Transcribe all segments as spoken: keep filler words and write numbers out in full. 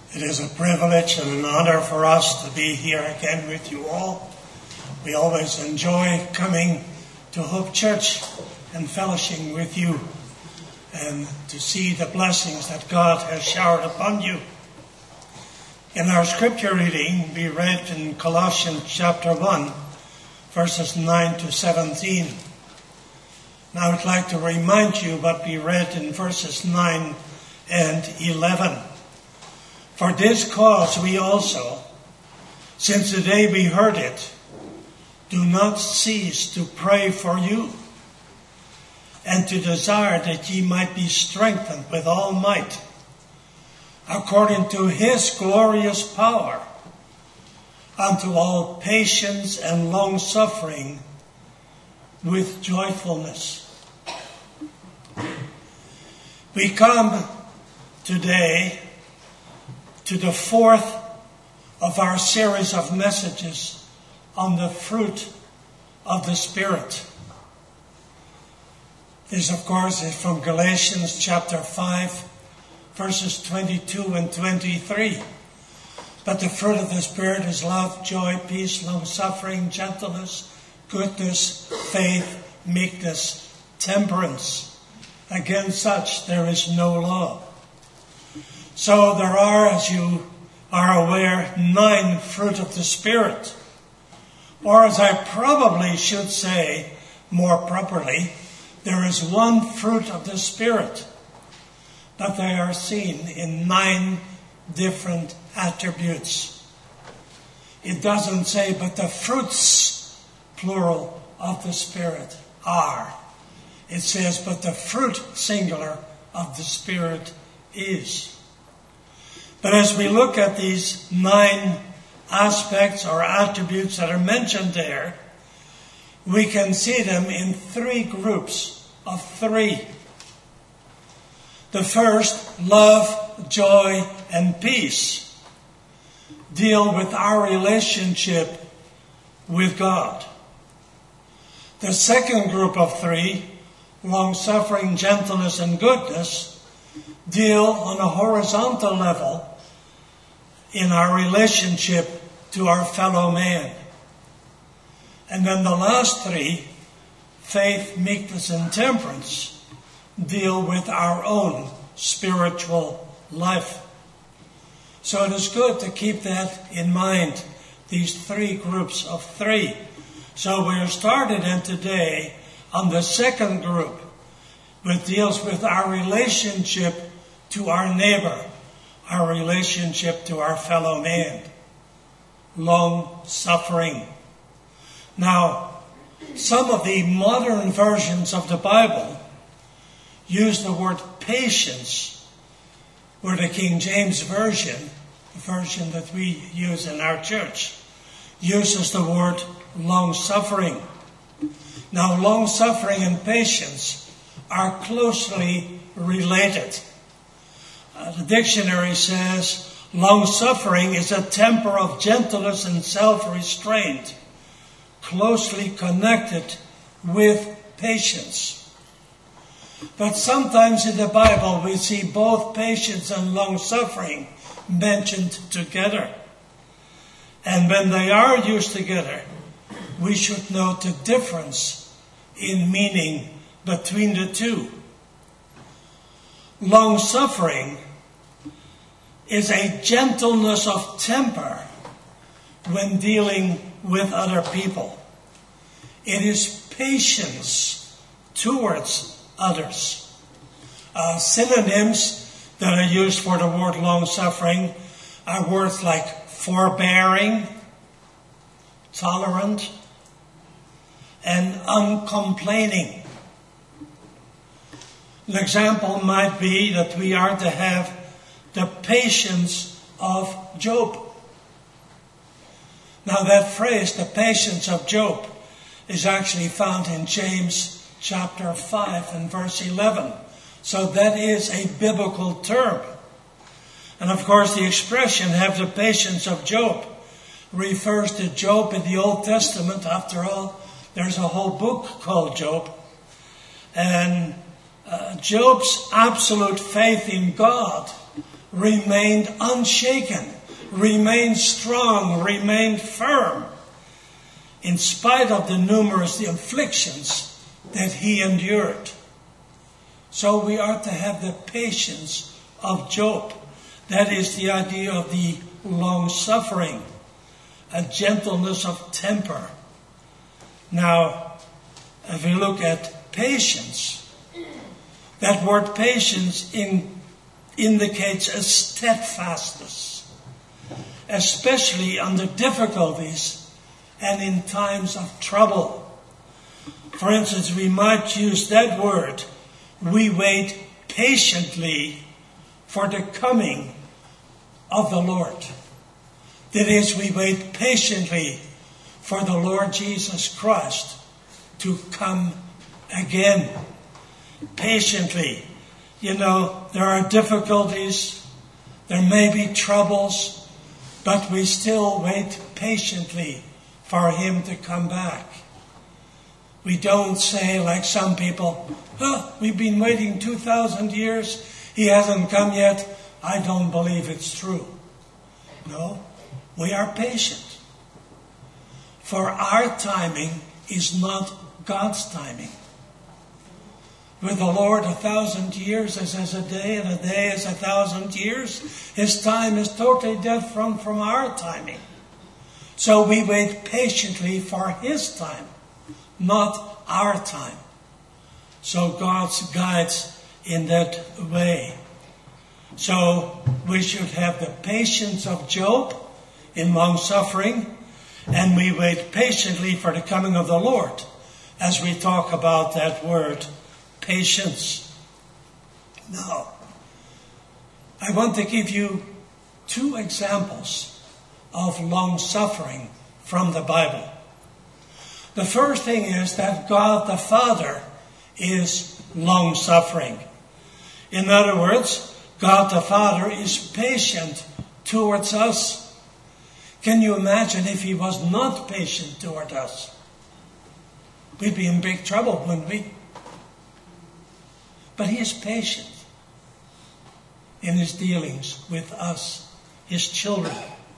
It is a privilege and an honor for us to be here again with you all. We always enjoy coming to Hope Church and fellowshipping with you and to see the blessings that God has showered upon you. In our scripture reading, we read in Colossians chapter one, verses nine to seventeen. Now I would like to remind you what we read in verses nine and eleven. For this cause we also, since the day we heard it, do not cease to pray for you, and to desire that ye might be strengthened with all might, according to his glorious power, unto all patience and long-suffering with joyfulness. We come today to the fourth of our series of messages on the fruit of the Spirit. This, of course, is from Galatians chapter five, verses twenty-two and twenty-three. But the fruit of the Spirit is love, joy, peace, long-suffering, gentleness, goodness, faith, meekness, temperance. Against such there is no law. So there are, as you are aware, nine fruit of the Spirit. Or as I probably should say more properly, there is one fruit of the Spirit. But they are seen in nine different attributes. It doesn't say, but the fruits, plural, of the Spirit are. It says, but the fruit, singular, of the Spirit is. But as we look at these nine aspects or attributes that are mentioned there, we can see them in three groups of three. The first, love, joy, and peace, deal with our relationship with God. The second group of three, long-suffering, gentleness, and goodness, deal on a horizontal level in our relationship to our fellow man. And then the last three, faith, meekness, and temperance, deal with our own spiritual life. So it is good to keep that in mind, these three groups of three. So we are started in today on the second group, which deals with our relationship to our neighbor, our relationship to our fellow man. Long-suffering. Now, some of the modern versions of the Bible use the word patience, where the King James Version, the version that we use in our church, uses the word long-suffering. Now, long-suffering and patience are closely related. Uh, the dictionary says, long-suffering is a temper of gentleness and self-restraint, closely connected with patience. But sometimes in the Bible we see both patience and long-suffering mentioned together. And when they are used together, we should note the difference in meaning between the two. Long-suffering is a gentleness of temper when dealing with other people. It is patience towards others. Uh, synonyms that are used for the word long-suffering are words like forbearing, tolerant, and uncomplaining. An example might be that we are to have the patience of Job. Now that phrase, the patience of Job, is actually found in James chapter five and verse eleven. So that is a biblical term. And of course the expression, have the patience of Job, refers to Job in the Old Testament. After all, there's a whole book called Job. And uh, Job's absolute faith in God remained unshaken, remained strong, remained firm, in spite of the numerous afflictions that he endured. So we are to have the patience of Job. That is the idea of the long-suffering, a gentleness of temper. Now, if we look at patience, that word patience in, indicates a steadfastness, especially under difficulties and in times of trouble. For instance, we might use that word, we wait patiently for the coming of the Lord. That is, we wait patiently for the Lord Jesus Christ to come again. Patiently. You know, there are difficulties, there may be troubles, but we still wait patiently for him to come back. We don't say like some people, oh, we've been waiting two thousand years, he hasn't come yet, I don't believe it's true. No, we are patient. For our timing is not God's timing. With the Lord, a thousand years is as a day, and a day is a thousand years. His time is totally different from our timing. So we wait patiently for his time, not our time. So God guides in that way. So we should have the patience of Job in long suffering, and we wait patiently for the coming of the Lord as we talk about that word, patience. Now, I want to give you two examples of long suffering from the Bible. The first thing is that God the Father is long suffering. In other words, God the Father is patient towards us. Can you imagine if he was not patient toward us? We'd be in big trouble, wouldn't we? But he is patient in his dealings with us, his children.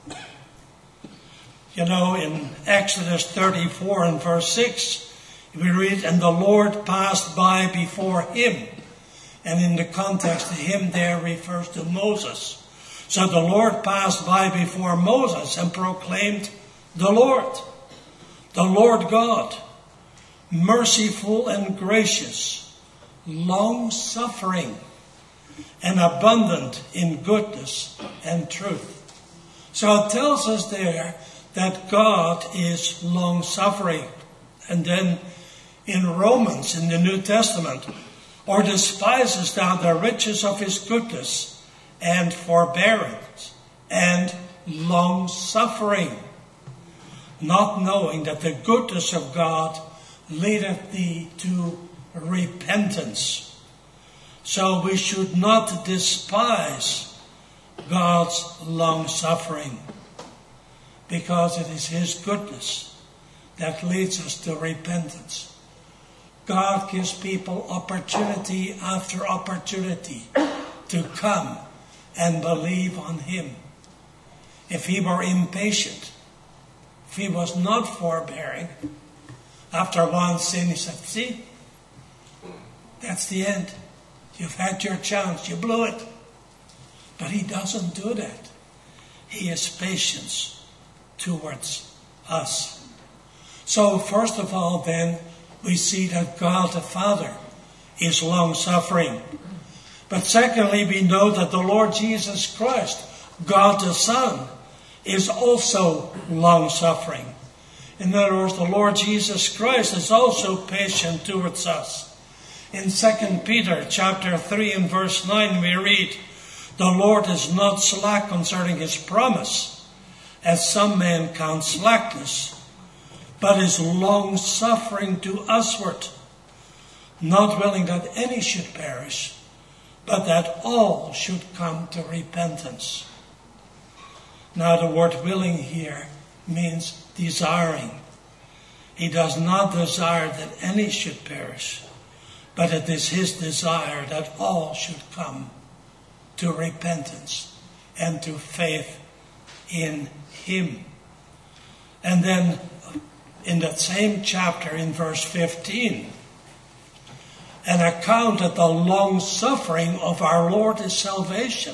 You know, in Exodus thirty-four and verse six, we read, and the Lord passed by before him. And in the context, the him there refers to Moses. So the Lord passed by before Moses and proclaimed, the Lord, the Lord God, merciful and gracious, long-suffering, and abundant in goodness and truth. So it tells us there that God is long-suffering. And then in Romans, in the New Testament, or despises thou the riches of his goodness and forbearance and long-suffering, not knowing that the goodness of God leadeth thee to repentance. So we should not despise God's long-suffering, because it is his goodness that leads us to repentance. God gives people opportunity after opportunity to come and believe on him. If he were impatient, if he was not forbearing, after one sin he said, see, that's the end. You've had your chance, you blew it. But he doesn't do that. He is patient towards us. So first of all then, we see that God the Father is long-suffering. But secondly, we know that the Lord Jesus Christ, God the Son, is also long-suffering. In other words, the Lord Jesus Christ is also patient towards us. In Second Peter chapter three and verse nine we read, the Lord is not slack concerning his promise, as some men count slackness, but is long-suffering to usward, not willing that any should perish, but that all should come to repentance. Now the word willing here means desiring. He does not desire that any should perish, but it is his desire that all should come to repentance and to faith in Him. And then in that same chapter, in verse fifteen, an account that the long suffering of our Lord is salvation.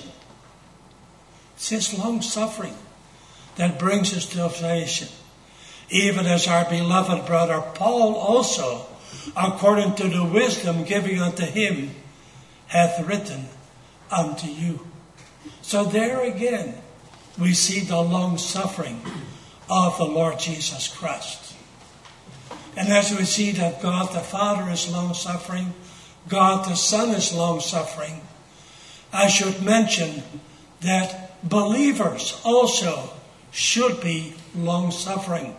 It's His long suffering that brings us to salvation. Even as our beloved brother Paul also, according to the wisdom given unto him, hath written unto you. So there again, we see the long suffering of the Lord Jesus Christ. And as we see that God the Father is long suffering, God the Son is long suffering, I should mention that believers also should be long suffering.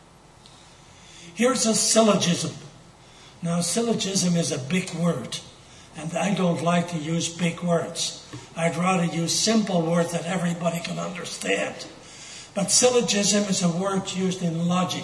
Here's a syllogism. Now, syllogism is a big word, and I don't like to use big words. I'd rather use simple words that everybody can understand. But syllogism is a word used in logic,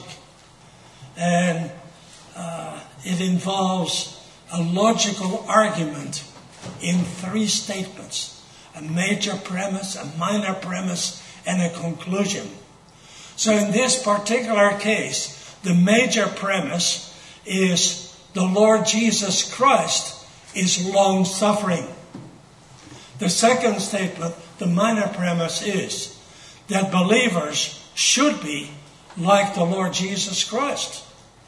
and uh, it involves a logical argument in three statements: a major premise, a minor premise, and a conclusion. So in this particular case, the major premise is the Lord Jesus Christ is long-suffering. The second statement, the minor premise, is that believers should be like the Lord Jesus Christ.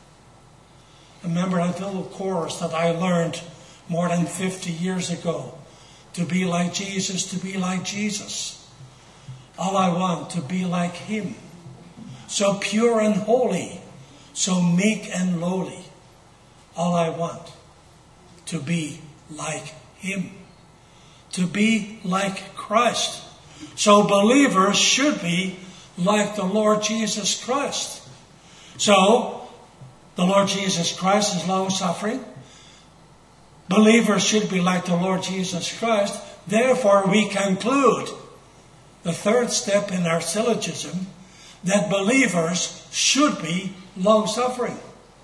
Remember that little chorus that I learned more than fifty years ago? To be like Jesus, to be like Jesus. All I want, to be like Him. So pure and holy, so meek and lowly. All I want, to be like Him. To be like Christ. So believers should be like the Lord Jesus Christ. So, the Lord Jesus Christ is long-suffering. Believers should be like the Lord Jesus Christ. Therefore, we conclude, the third step in our syllogism, that believers should be long-suffering.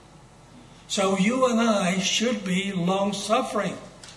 So you and I should be long-suffering.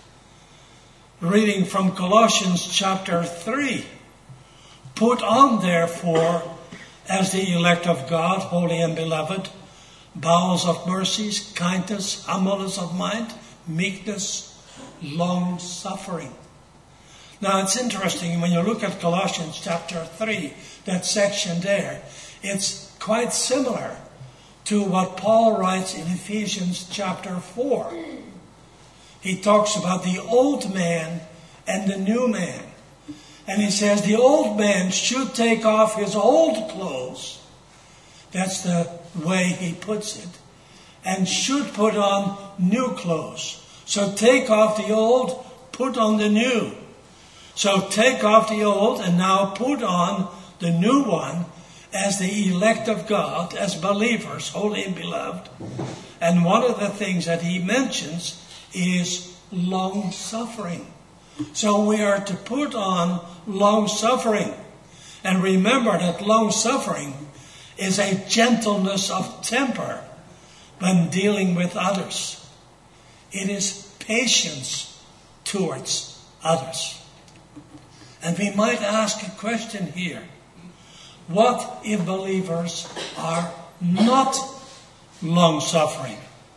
Reading from Colossians chapter three. Put on, therefore, as the elect of God, holy and beloved, bowels of mercies, kindness, humbleness of mind, meekness, long-suffering. Now it's interesting, when you look at Colossians chapter three, that section there, it's quite similar to what Paul writes in Ephesians chapter four. He talks about the old man and the new man. And he says the old man should take off his old clothes. That's the way he puts it. And should put on new clothes. So take off the old, put on the new. So take off the old and now put on the new one as the elect of God, as believers, holy and beloved. And one of the things that he mentions is long-suffering. So we are to put on long-suffering. And remember that long-suffering is a gentleness of temper when dealing with others. It is patience towards others. And we might ask a question here. What if believers are not long-suffering?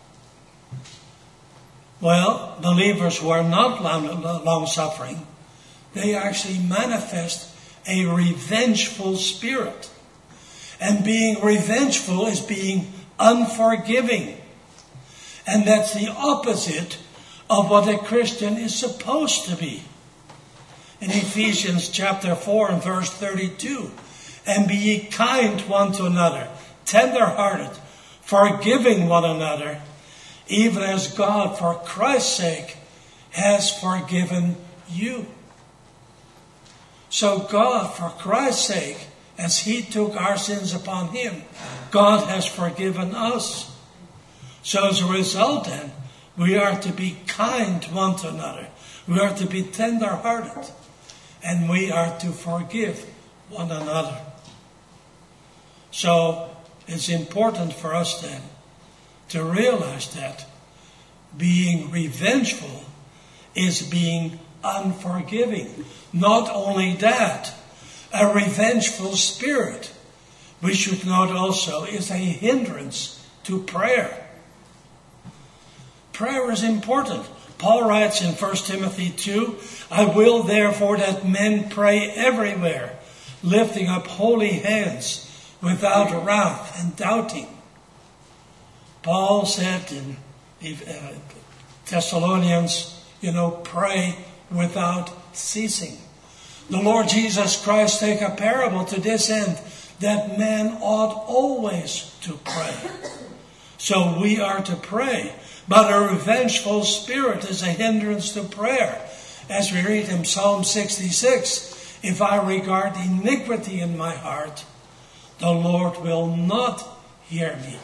Well, believers who are not long-suffering, they actually manifest a revengeful spirit. And being revengeful is being unforgiving. And that's the opposite of what a Christian is supposed to be. In Ephesians chapter four and verse thirty-two, and be ye kind one to another, tender-hearted, forgiving one another, even as God, for Christ's sake, has forgiven you. So God, for Christ's sake, as He took our sins upon Him, God has forgiven us. So as a result then, we are to be kind one to another. We are to be tender-hearted. And we are to forgive one another. So it's important for us then to realize that being revengeful is being unforgiving. Not only that, a revengeful spirit, we should note also, is a hindrance to prayer. Prayer is important. Paul writes in First Timothy two, I will therefore that men pray everywhere, lifting up holy hands without wrath and doubting. Paul said in uh, Thessalonians, you know, pray without ceasing. The Lord Jesus Christ take a parable to this end, that men ought always to pray. So we are to pray. But a revengeful spirit is a hindrance to prayer. As we read in Psalm sixty-six, if I regard iniquity in my heart, the Lord will not hear me.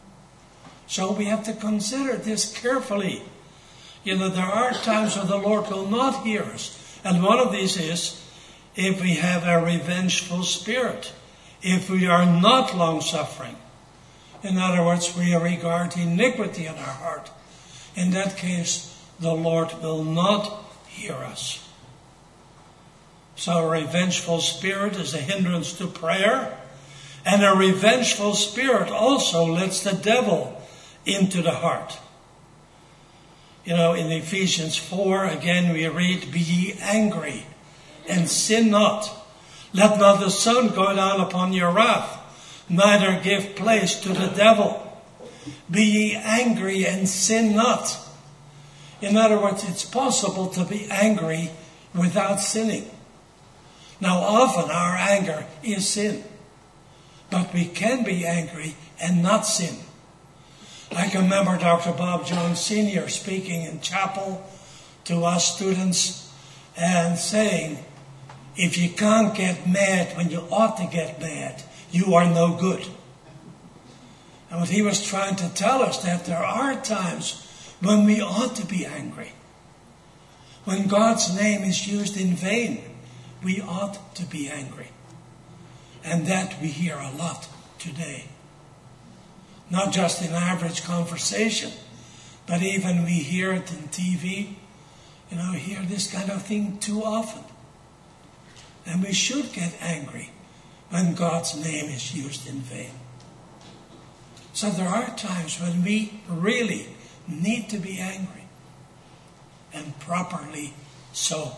So we have to consider this carefully. You know, there are times when the Lord will not hear us. And one of these is if we have a revengeful spirit, if we are not long-suffering. In other words, we regard iniquity in our heart. In that case, the Lord will not hear us. So a revengeful spirit is a hindrance to prayer. And a revengeful spirit also lets the devil into the heart. You know, in Ephesians four, again we read, be ye angry and sin not. Let not the sun go down upon your wrath, neither give place to the devil. Be ye angry and sin not. In other words, it's possible to be angry without sinning. Now, often our anger is sin. But we can be angry and not sin. I can remember Doctor Bob Jones Senior speaking in chapel to us students and saying, if you can't get mad when you ought to get mad, you are no good. And what he was trying to tell us, that there are times when we ought to be angry. When God's name is used in vain, we ought to be angry. And that we hear a lot today. Not just in average conversation, but even we hear it in T V. You know, we hear this kind of thing too often. And we should get angry when God's name is used in vain. So there are times when we really need to be angry. And properly so.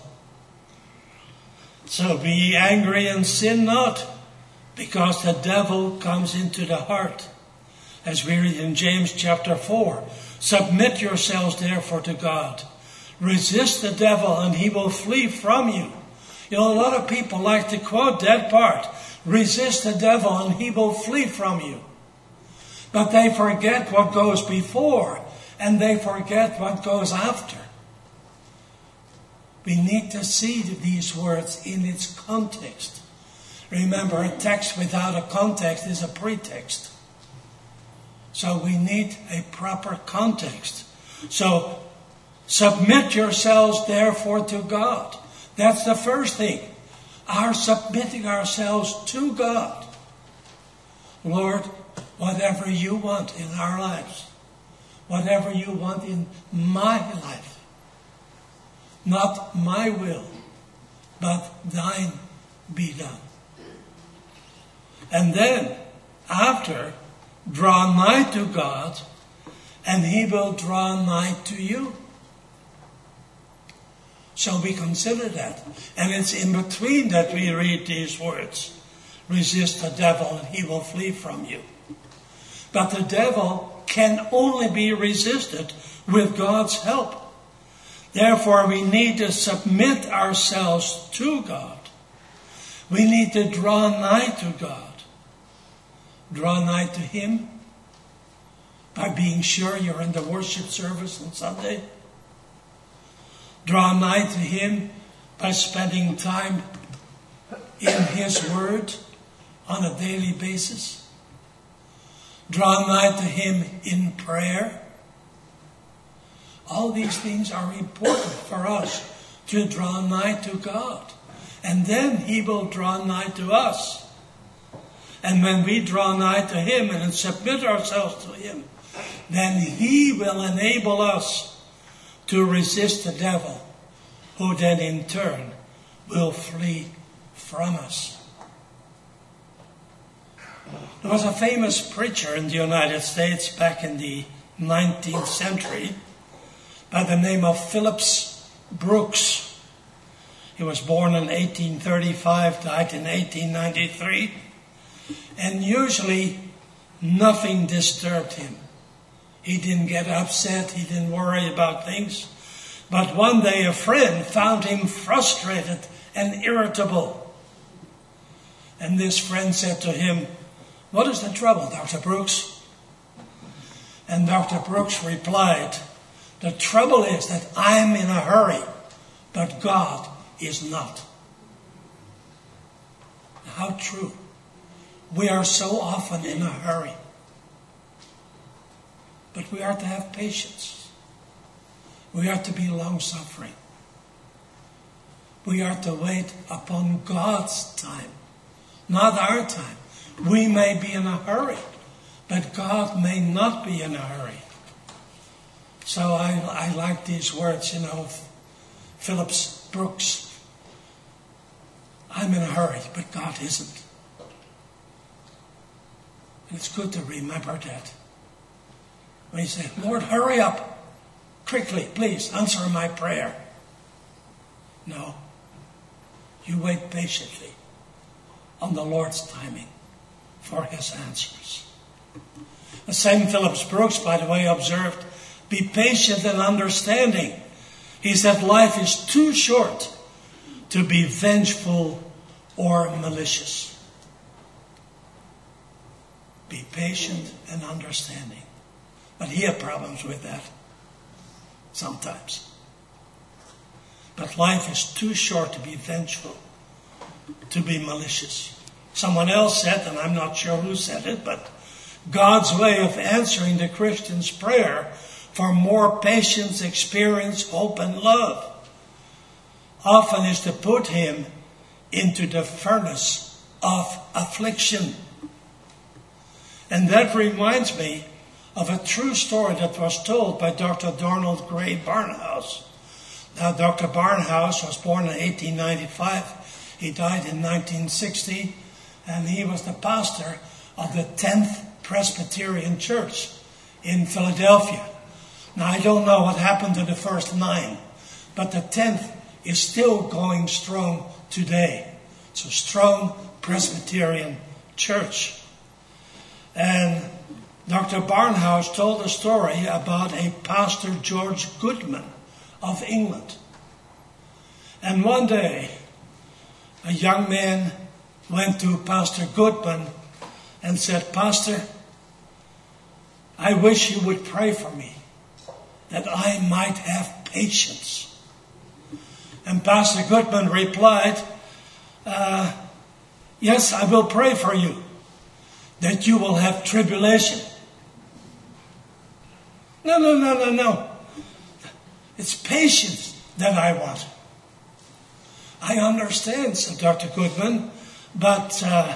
So be ye angry and sin not, because the devil comes into the heart. As we read in James chapter four, submit yourselves therefore to God. Resist the devil and he will flee from you. You know, a lot of people like to quote that part. Resist the devil and he will flee from you. But they forget what goes before and they forget what goes after. We need to see these words in its context. Remember, a text without a context is a pretext. So we need a proper context. So submit yourselves therefore to God. That's the first thing. Our submitting ourselves to God. Lord, whatever you want in our lives, whatever you want in my life, not my will, but thine be done. And then, after, draw nigh to God, and he will draw nigh to you. So we consider that. And it's in between that we read these words. Resist the devil and he will flee from you. But the devil can only be resisted with God's help. Therefore, we need to submit ourselves to God. We need to draw nigh to God. Draw nigh to him by being sure you're in the worship service on Sunday. Draw nigh to him by spending time in his word on a daily basis. Draw nigh to him in prayer. All these things are important for us to draw nigh to God. And then he will draw nigh to us. And when we draw nigh to him and submit ourselves to him, then he will enable us to resist the devil, who then in turn will flee from us. There was a famous preacher in the United States back in the nineteenth century by the name of Phillips Brooks. He was born in eighteen thirty-five, died in eighteen ninety-three, and usually nothing disturbed him. He didn't get upset, he didn't worry about things. But one day a friend found him frustrated and irritable. And this friend said to him, "What is the trouble, Doctor Brooks?" And Doctor Brooks replied, "The trouble is that I'm in a hurry, but God is not." How true. We are so often in a hurry. But we are to have patience. We are to be long-suffering. We are to wait upon God's time, not our time. We may be in a hurry, but God may not be in a hurry. So I, I like these words, you know, Phillips Brooks. I'm in a hurry, but God isn't. And it's good to remember that. When you say, "Lord, hurry up. Quickly, please, answer my prayer." No. You wait patiently on the Lord's timing for his answers. The same Phillips Brooks, by the way, observed, "Be patient and understanding." He said, "Life is too short to be vengeful or malicious." Be patient and understanding. But he had problems with that sometimes. But life is too short to be vengeful, to be malicious. Someone else said, and I'm not sure who said it, but God's way of answering the Christian's prayer for more patience, experience, hope, and love often is to put him into the furnace of affliction. And that reminds me of a true story that was told by Doctor Donald Gray Barnhouse. Now, Doctor Barnhouse was born in eighteen ninety-five. He died in nineteen sixty, and he was the pastor of the tenth Presbyterian Church in Philadelphia. Now, I don't know what happened to the first nine, but the tenth is still going strong today. It's a strong Presbyterian church. And Doctor Barnhouse told a story about a Pastor George Goodman of England. And one day, a young man went to Pastor Goodman and said, "Pastor, I wish you would pray for me, that I might have patience." And Pastor Goodman replied, uh, "Yes, I will pray for you, that you will have tribulation." No, no, no, no, no. It's patience that I want. "I understand," said Doctor Goodman, "but uh,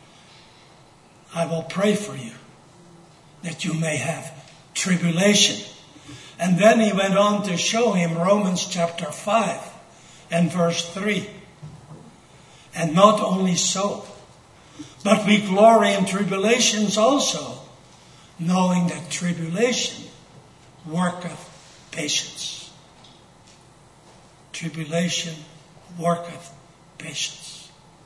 I will pray for you that you may have tribulation." And then he went on to show him Romans chapter five and verse three. "And not only so, but we glory in tribulations also, knowing that tribulation worketh patience." Tribulation worketh patience.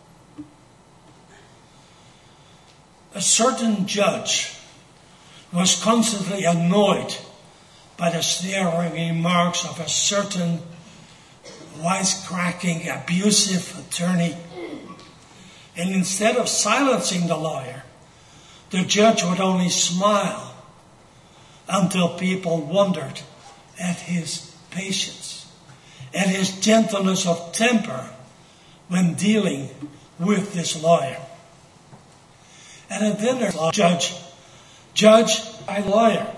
A certain judge was constantly annoyed by the sneering remarks of a certain wisecracking, abusive attorney. And instead of silencing the lawyer, the judge would only smile until people wondered at his patience, at his gentleness of temper when dealing with this lawyer. And at dinner, judge, judge, my lawyer.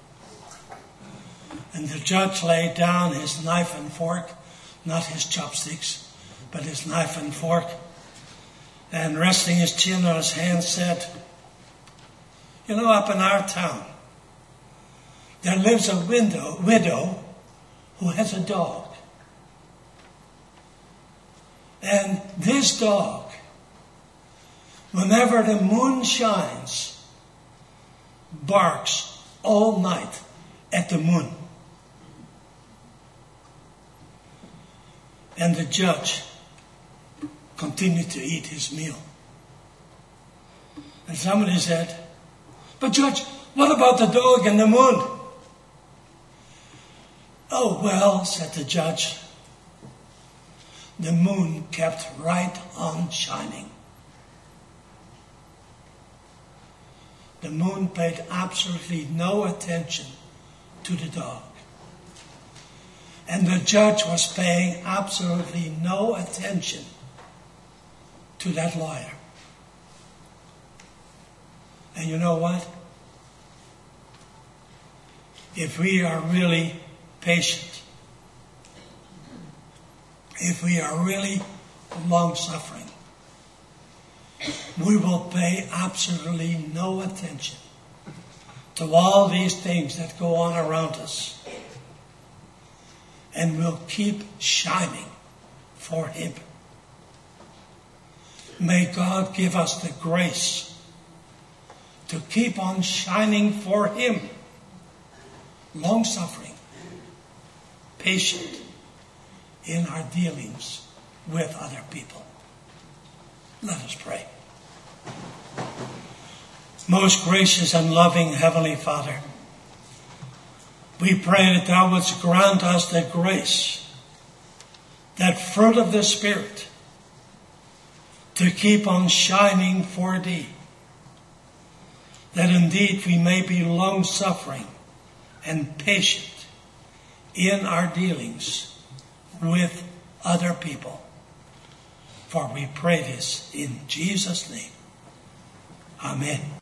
And the judge laid down his knife and fork, not his chopsticks, but his knife and fork, and resting his chin on his hand said, "You know, up in our town, there lives a widow, widow who has a dog. And this dog, whenever the moon shines, barks all night at the moon. And the judge continued to eat his meal. And somebody said, "But Judge, what about the dog and the moon?" "Oh, well," said the judge, "the moon kept right on shining." The moon paid absolutely no attention to the dog. And the judge was paying absolutely no attention to that liar. And you know what? If we are really patient, if we are really long-suffering, we will pay absolutely no attention to all these things that go on around us. And we'll keep shining for Him. May God give us the grace to keep on shining for Him. Long-suffering, patient in our dealings with other people. Let us pray. Most gracious and loving Heavenly Father, we pray that Thou wouldst grant us the grace, that fruit of the Spirit, to keep on shining for Thee, that indeed we may be long-suffering and patient in our dealings with other people. For we pray this in Jesus' name. Amen.